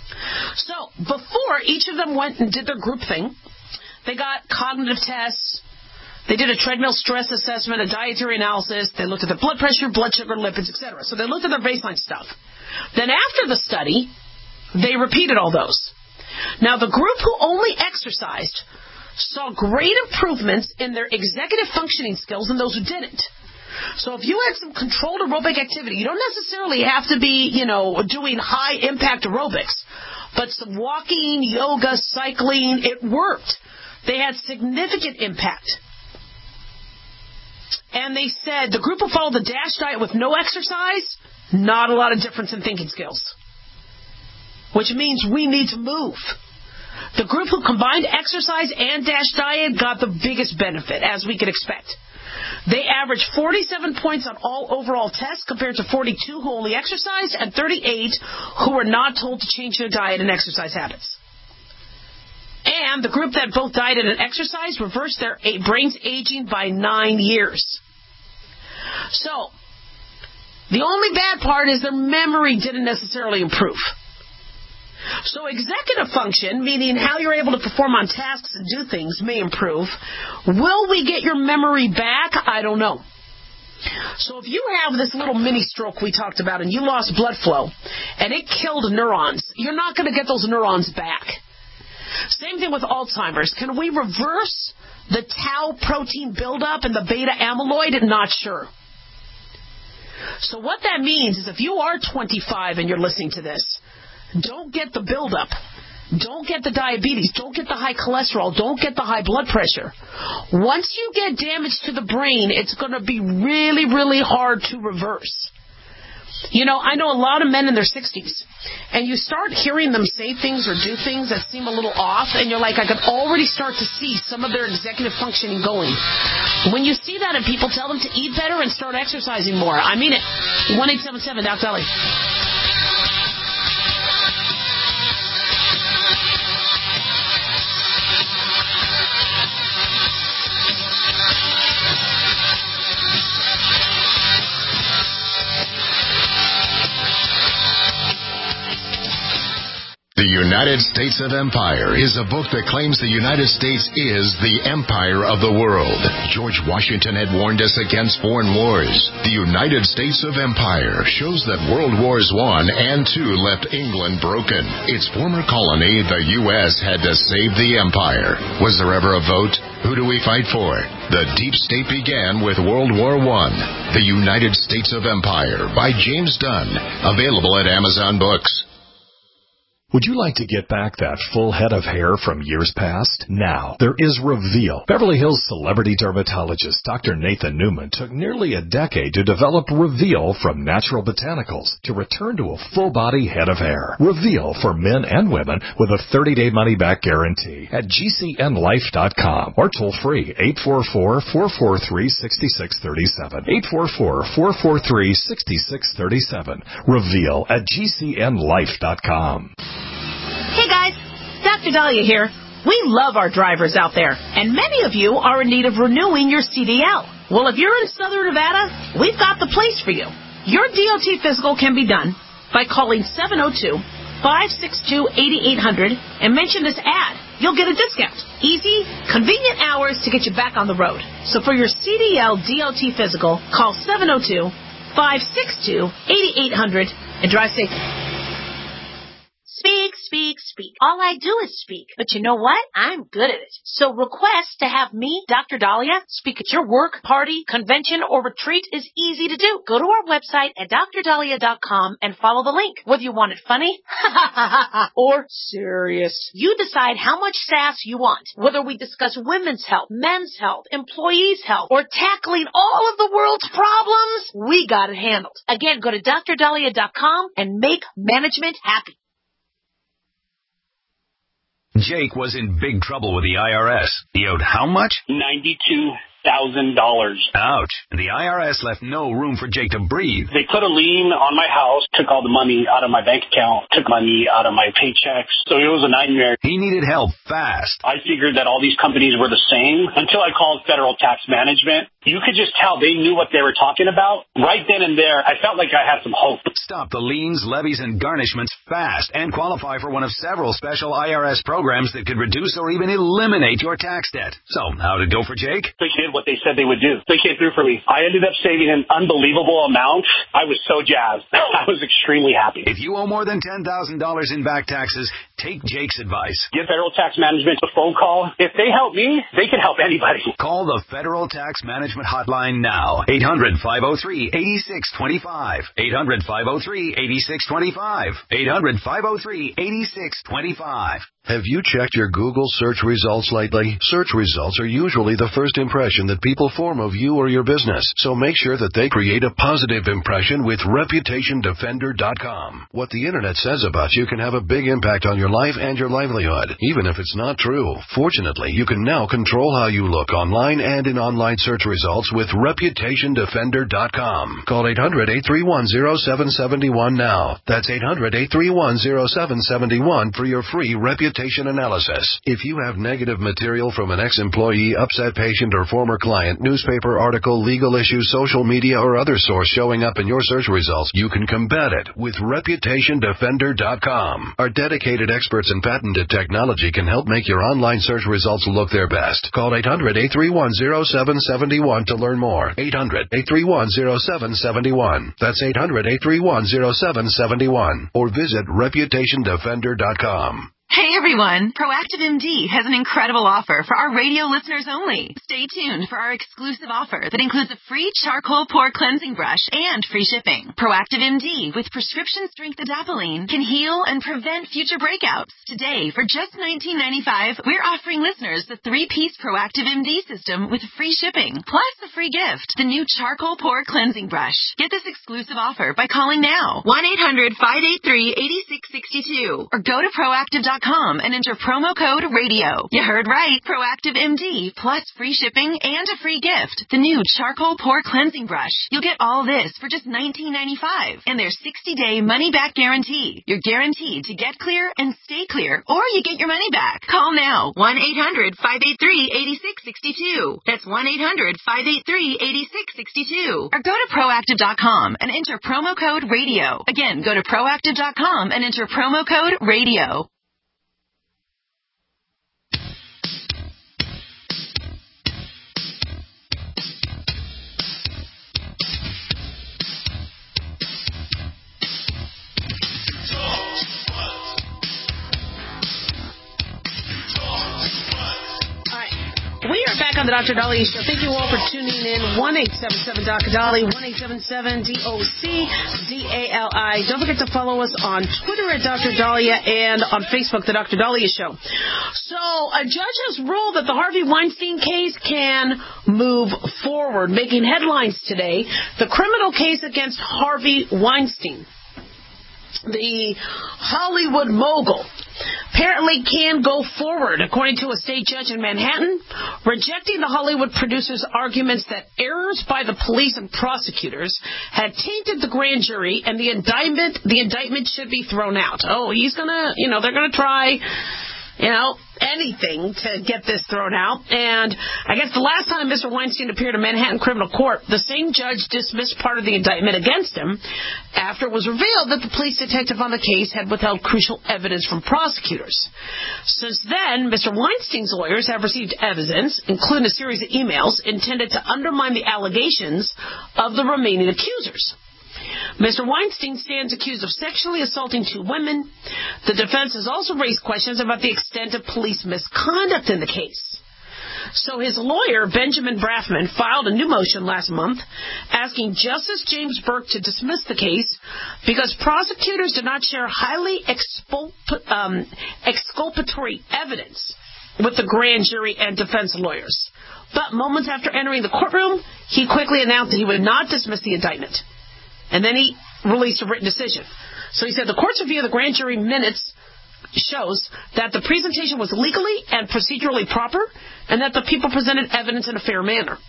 So before each of them went and did their group thing, they got cognitive tests. They did a treadmill stress assessment, a dietary analysis. They looked at their blood pressure, blood sugar, lipids, etc. So they looked at their baseline stuff. Then after the study, they repeated all those. Now, the group who only exercised saw great improvements in their executive functioning skills than those who didn't. So if you had some controlled aerobic activity, you don't necessarily have to be, doing high-impact aerobics, but some walking, yoga, cycling, it worked. They had significant impact. And they said the group who followed the DASH diet with no exercise, not a lot of difference in thinking skills. Which means we need to move. The group who combined exercise and DASH diet got the biggest benefit, as we could expect. They averaged 47 points on all overall tests compared to 42 who only exercised and 38 who were not told to change their diet and exercise habits. And the group that both dieted and exercised reversed their brain's aging by 9 years. So, the only bad part is their memory didn't necessarily improve. So executive function, meaning how you're able to perform on tasks and do things, may improve. Will we get your memory back? I don't know. So if you have this little mini stroke we talked about and you lost blood flow and it killed neurons, you're not going to get those neurons back. Same thing with Alzheimer's. Can we reverse the tau protein buildup and the beta amyloid? Not sure. So what that means is if you are 25 and you're listening to this, don't get the buildup. Don't get the diabetes. Don't get the high cholesterol. Don't get the high blood pressure. Once you get damage to the brain, it's going to be really, really hard to reverse. I know a lot of men in their 60s, and you start hearing them say things or do things that seem a little off, and you're like, I could already start to see some of their executive functioning going. When you see that in people, tell them to eat better and start exercising more. I mean it. 1-877 Doc Dolly. The United States of Empire is a book that claims the United States is the empire of the world. George Washington had warned us against foreign wars. The United States of Empire shows that World Wars I and II left England broken. Its former colony, the U.S., had to save the empire. Was there ever a vote? Who do we fight for? The Deep State began with World War I. The United States of Empire by James Dunn. Available at Amazon Books. Would you like to get back that full head of hair from years past? Now, there is Reveal. Beverly Hills celebrity dermatologist Dr. Nathan Newman took nearly a decade to develop Reveal from natural botanicals to return to a full-body head of hair. Reveal for men and women with a 30-day money-back guarantee at GCNlife.com or toll-free 844-443-6637. 844-443-6637. Reveal at GCNlife.com. Hey guys, Dr. Dahlia here. We love our drivers out there, and many of you are in need of renewing your CDL. Well, if you're in Southern Nevada, we've got the place for you. Your DOT physical can be done by calling 702-562-8800 and mention this ad. You'll get a discount. Easy, convenient hours to get you back on the road. So for your CDL DOT physical, call 702-562-8800 and drive safe. Speak, speak, speak. All I do is speak. But you know what? I'm good at it. So request to have me, Dr. Dahlia, speak at your work, party, convention, or retreat is easy to do. Go to our website at drdahlia.com and follow the link. Whether you want it funny or serious, you decide how much sass you want. Whether we discuss women's health, men's health, employees' health, or tackling all of the world's problems, we got it handled. Again, go to drdahlia.com and make management happy. Jake was in big trouble with the IRS. He owed how much? $92,000. Ouch. And the IRS left no room for Jake to breathe. They put a lien on my house, took all the money out of my bank account, took money out of my paychecks. So it was a nightmare. He needed help fast. I figured that all these companies were the same until I called Federal Tax Management. You could just tell they knew what they were talking about. Right then and there, I felt like I had some hope. Stop the liens, levies, and garnishments fast and qualify for one of several special IRS programs that could reduce or even eliminate your tax debt. So, how'd it go for Jake? They did what they said they would do. They came through for me. I ended up saving an unbelievable amount. I was so jazzed. I was extremely happy. If you owe more than $10,000 in back taxes, take Jake's advice. Give Federal Tax Management a phone call. If they help me, they can help anybody. Call the Federal Tax Management hotline now. 800-503-8625. 800-503-8625. 800-503-8625. Have you checked your Google search results lately? Search results are usually the first impression that people form of you or your business. So make sure that they create a positive impression with ReputationDefender.com. What the internet says about you can have a big impact on your life and your livelihood, even if it's not true. Fortunately, you can now control how you look online and in online search results with ReputationDefender.com. Call 800-831-0771 now. That's 800-831-0771 for your free reputation analysis. If you have negative material from an ex-employee, upset patient, or former client, newspaper article, legal issue, social media, or other source showing up in your search results, you can combat it with ReputationDefender.com. Our dedicated experts in patented technology can help make your online search results look their best. Call 800-831-0771 to learn more. 800-831-0771. That's 800-831-0771. Or visit ReputationDefender.com. Hey everyone, Proactive MD has an incredible offer for our radio listeners only. Stay tuned for our exclusive offer that includes a free charcoal pore cleansing brush and free shipping. Proactive MD with prescription strength adapalene can heal and prevent future breakouts. Today, for just $19.95, we're offering listeners the 3-piece Proactive MD system with free shipping, plus a free gift, the new charcoal pore cleansing brush. Get this exclusive offer by calling now, 1-800-583-8662, or go to Proactive.com and enter promo code RADIO. You heard right. Proactive MD plus free shipping and a free gift. The new charcoal pore cleansing brush. You'll get all this for just $19.95 and their 60-day money-back guarantee. You're guaranteed to get clear and stay clear, or you get your money back. Call now. 1-800-583-8662. That's 1-800-583-8662. Or go to Proactive.com and enter promo code RADIO. Again, go to Proactive.com and enter promo code RADIO. We are back on the Dr. Dahlia Show. Thank you all for tuning in. 1-877-Dr. Dahlia, 1-877-DOC-DALI. Don't forget to follow us on Twitter at Dr. Dahlia and on Facebook, The Dr. Dahlia Show. So a judge has ruled that the Harvey Weinstein case can move forward, making headlines today. The criminal case against Harvey Weinstein, the Hollywood mogul, apparently can go forward, according to a state judge in Manhattan, rejecting the Hollywood producer's arguments that errors by the police and prosecutors had tainted the grand jury and the indictment should be thrown out. Oh, he's gonna, they're gonna try, anything to get this thrown out. And I guess the last time Mr. Weinstein appeared in Manhattan criminal court, the same judge dismissed part of the indictment against him after it was revealed that the police detective on the case had withheld crucial evidence from prosecutors. Since then, Mr. Weinstein's lawyers have received evidence, including a series of emails, intended to undermine the allegations of the remaining accusers. Mr. Weinstein stands accused of sexually assaulting 2 women. The defense has also raised questions about the extent of police misconduct in the case. So his lawyer, Benjamin Brafman, filed a new motion last month asking Justice James Burke to dismiss the case because prosecutors did not share highly exculpatory evidence with the grand jury and defense lawyers. But moments after entering the courtroom, he quickly announced that he would not dismiss the indictment. And then he released a written decision. So he said the court's review of the grand jury minutes shows that the presentation was legally and procedurally proper and that the people presented evidence in a fair manner.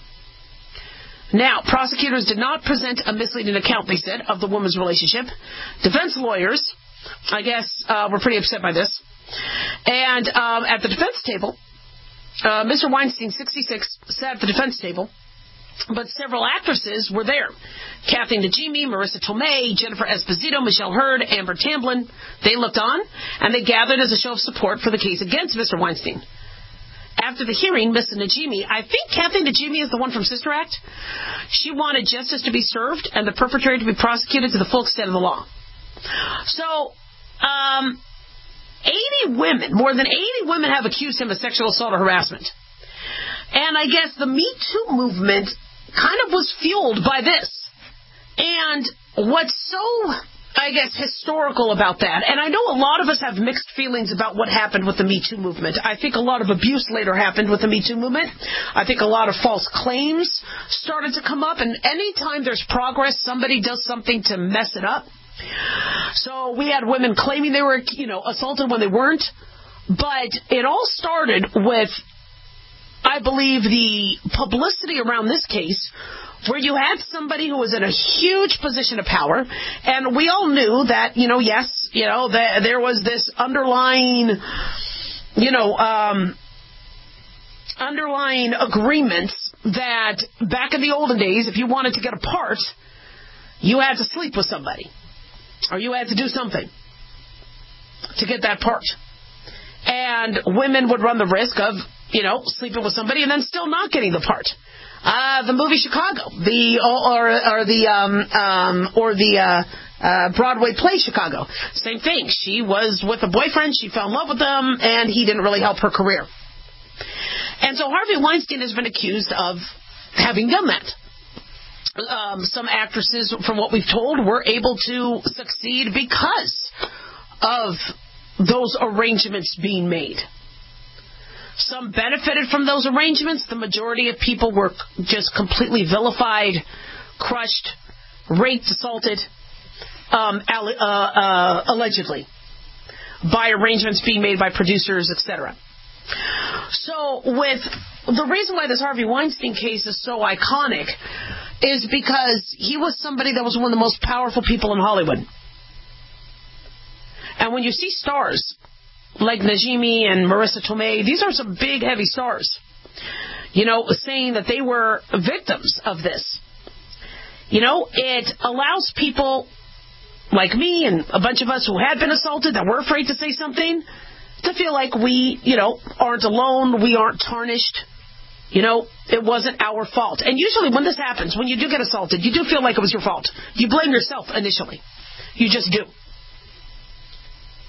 Now, prosecutors did not present a misleading account, they said, of the woman's relationship. Defense lawyers, I guess, were pretty upset by this. And at the defense table, Mr. Weinstein, 66, sat at the defense table. But several actresses were there. Kathy Najimy, Marissa Tomei, Jennifer Esposito, Michelle Hurd, Amber Tamblyn. They looked on, and they gathered as a show of support for the case against Mr. Weinstein. After the hearing, Miss Najimy, I think Kathy Najimy is the one from Sister Act, she wanted justice to be served and the perpetrator to be prosecuted to the full extent of the law. So, 80 women, more than 80 women have accused him of sexual assault or harassment. And I guess the Me Too movement kind of was fueled by this. And what's so, I guess, historical about that, and I know a lot of us have mixed feelings about what happened with the Me Too movement. I think a lot of abuse later happened with the Me Too movement. I think a lot of false claims started to come up, and anytime there's progress, somebody does something to mess it up. So we had women claiming they were, assaulted when they weren't. But it all started with, I believe, the publicity around this case where you had somebody who was in a huge position of power, and we all knew that, there was this underlying agreements that back in the olden days, if you wanted to get a part, you had to sleep with somebody, or you had to do something to get that part. And women would run the risk of sleeping with somebody and then still not getting the part. The movie Chicago, the Broadway play Chicago, same thing. She was with a boyfriend, she fell in love with him, and he didn't really help her career. And so Harvey Weinstein has been accused of having done that. Some actresses, from what we've told, were able to succeed because of those arrangements being made. Some benefited from those arrangements. The majority of people were just completely vilified, crushed, raped, assaulted, allegedly, by arrangements being made by producers, etc. So the reason why this Harvey Weinstein case is so iconic is because he was somebody that was one of the most powerful people in Hollywood. And when you see stars like Najimy and Marissa Tomei, these are some big, heavy stars, saying that they were victims of this. It allows people like me and a bunch of us who had been assaulted, that were afraid to say something, to feel like we, aren't alone, we aren't tarnished. It wasn't our fault. And usually when this happens, when you do get assaulted, you do feel like it was your fault. You blame yourself initially. You just do.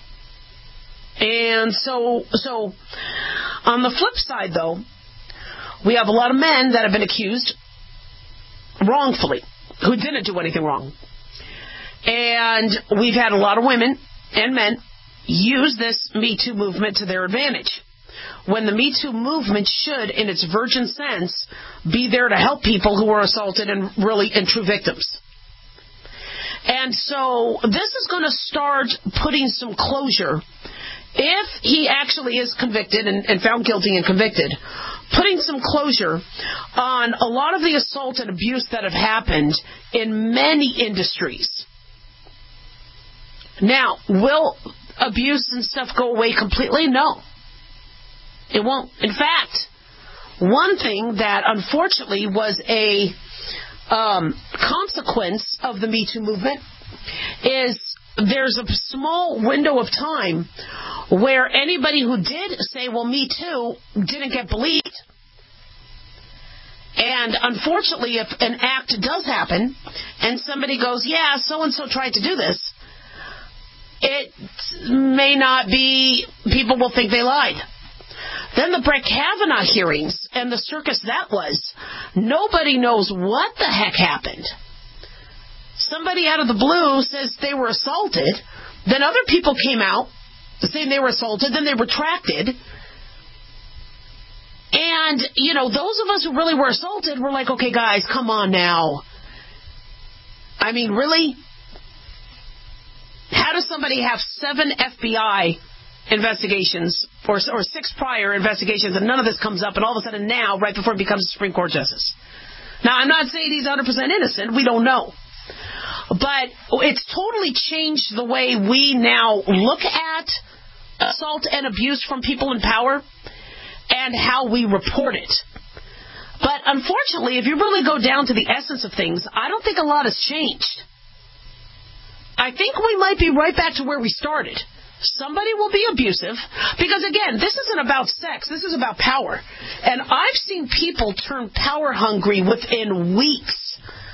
And so on the flip side, though, We have a lot of men that have been accused wrongfully, who didn't do anything wrong. And we've had a lot of women and men use this Me Too movement to their advantage, when the Me Too movement should, in its virgin sense, be there to help people who are assaulted and true victims. And so this is going to start putting some closure, if he actually is convicted and found guilty and convicted, putting some closure on a lot of the assault and abuse that have happened in many industries. Now, will abuse and stuff go away completely? No. It won't. In fact, one thing that unfortunately was a consequence of the Me Too movement is there's a small window of time where anybody who did say, well, Me Too, didn't get believed. And unfortunately, if an act does happen and somebody goes, yeah, so-and-so tried to do this, it may not be, people will think they lied. Then the Brett Kavanaugh hearings and the circus that was, nobody knows what the heck happened. Somebody out of the blue says they were assaulted. Then other people came out saying they were assaulted. Then they retracted. And, those of us who really were assaulted were like, okay, guys, come on now. I mean, really? How does somebody have 7 FBI investigations or 6 prior investigations and none of this comes up, and all of a sudden now, right before he becomes a Supreme Court justice? Now, I'm not saying he's 100% innocent. We don't know. But it's totally changed the way we now look at assault and abuse from people in power and how we report it. But unfortunately, if you really go down to the essence of things, I don't think a lot has changed. I think we might be right back to where we started. Somebody will be abusive, because again, this isn't about sex, this is about power. And I've seen people turn power hungry within weeks.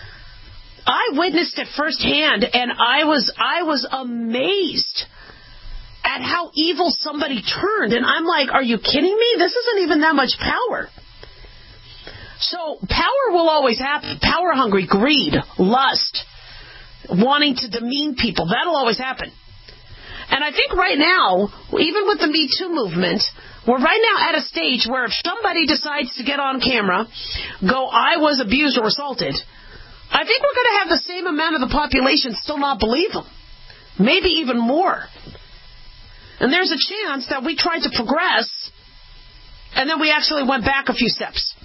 I witnessed it firsthand, and I was amazed at how evil somebody turned. And I'm like, are you kidding me? This isn't even that much power. So power will always happen. Power hungry, greed, lust, wanting to demean people, that'll always happen. And I think right now, even with the Me Too movement, we're right now at a stage where if somebody decides to get on camera, go, I was abused or assaulted, I think we're going to have the same amount of the population still not believe them. Maybe even more. And there's a chance that we tried to progress, and then we actually went back a few steps.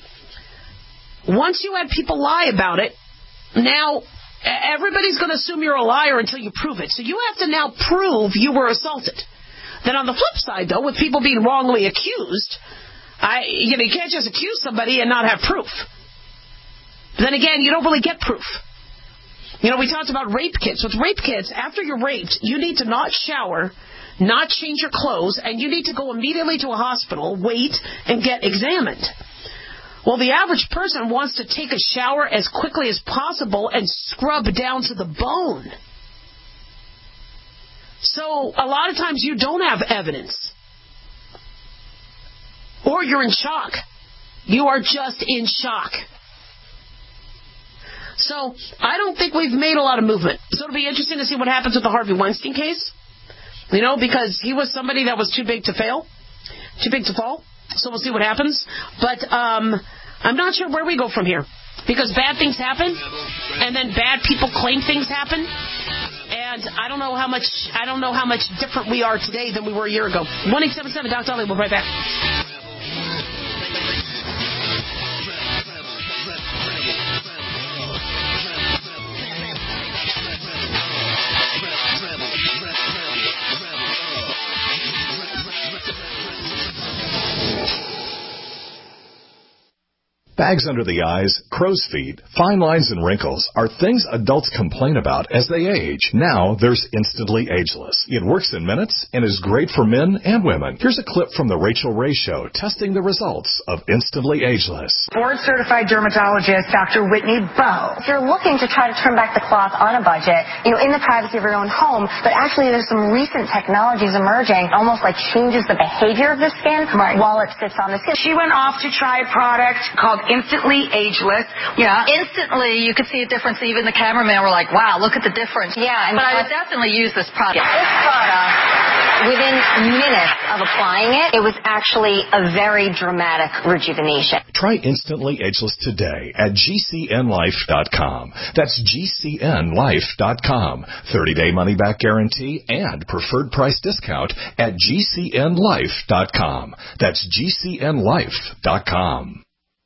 Once you had people lie about it, now everybody's going to assume you're a liar until you prove it. So you have to now prove you were assaulted. Then on the flip side, though, with people being wrongly accused, you can't just accuse somebody and not have proof. Then again, you don't really get proof. We talked about rape kits. With rape kits, after you're raped, you need to not shower, not change your clothes, and you need to go immediately to a hospital, wait, and get examined. Well, the average person wants to take a shower as quickly as possible and scrub down to the bone. So a lot of times you don't have evidence. Or you're in shock. You are just in shock. So I don't think we've made a lot of movement. So it'll be interesting to see what happens with the Harvey Weinstein case. Because he was somebody that was too big to fail, too big to fall. So we'll see what happens. But I'm not sure where we go from here. Because bad things happen, and then bad people claim things happen. And I don't know how much different we are today than we were a year ago. 1-877 Doc Dolly. We'll be right back. Bags under the eyes, crow's feet, fine lines and wrinkles are things adults complain about as they age. Now there's Instantly Ageless. It works in minutes and is great for men and women. Here's a clip from the Rachel Ray Show testing the results of Instantly Ageless. Board-certified dermatologist Dr. Whitney Bowe. If you're looking to try to turn back the clock on a budget, in the privacy of your own home, but actually there's some recent technologies emerging, almost like changes the behavior of the skin while it sits on the skin. She went off to try a product called Instantly Ageless. Yeah, instantly you could see a difference. Even the cameraman were like, wow, look at the difference. Yeah. But I would definitely use this product. This product, within minutes of applying it, it was actually a very dramatic rejuvenation. Try Instantly Ageless today at GCNlife.com. That's GCNlife.com. 30-day money-back guarantee and preferred price discount at GCNlife.com. That's GCNlife.com.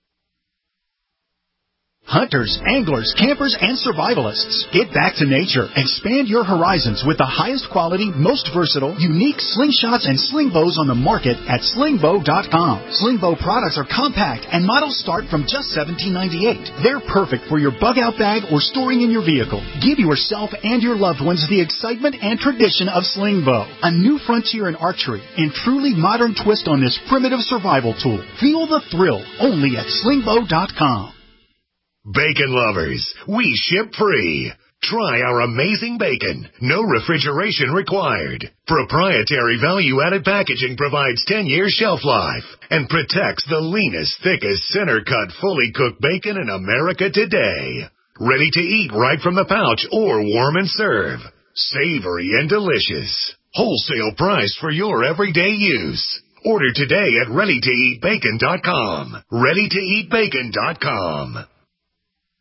Hunters, anglers, campers, and survivalists. Get back to nature. Expand your horizons with the highest quality, most versatile, unique slingshots and sling bows on the market at slingbow.com. Slingbow products are compact and models start from just $17.98. They're perfect for your bug-out bag or storing in your vehicle. Give yourself and your loved ones the excitement and tradition of Slingbow, a new frontier in archery and truly modern twist on this primitive survival tool. Feel the thrill only at slingbow.com. Bacon lovers, we ship free. Try our amazing bacon. No refrigeration required. Proprietary value-added packaging provides 10 years shelf life and protects the leanest, thickest, center-cut, fully cooked bacon in America today. Ready to eat right from the pouch or warm and serve. Savory and delicious. Wholesale price for your everyday use. Order today at ReadyToEatBacon.com. ReadyToEatBacon.com.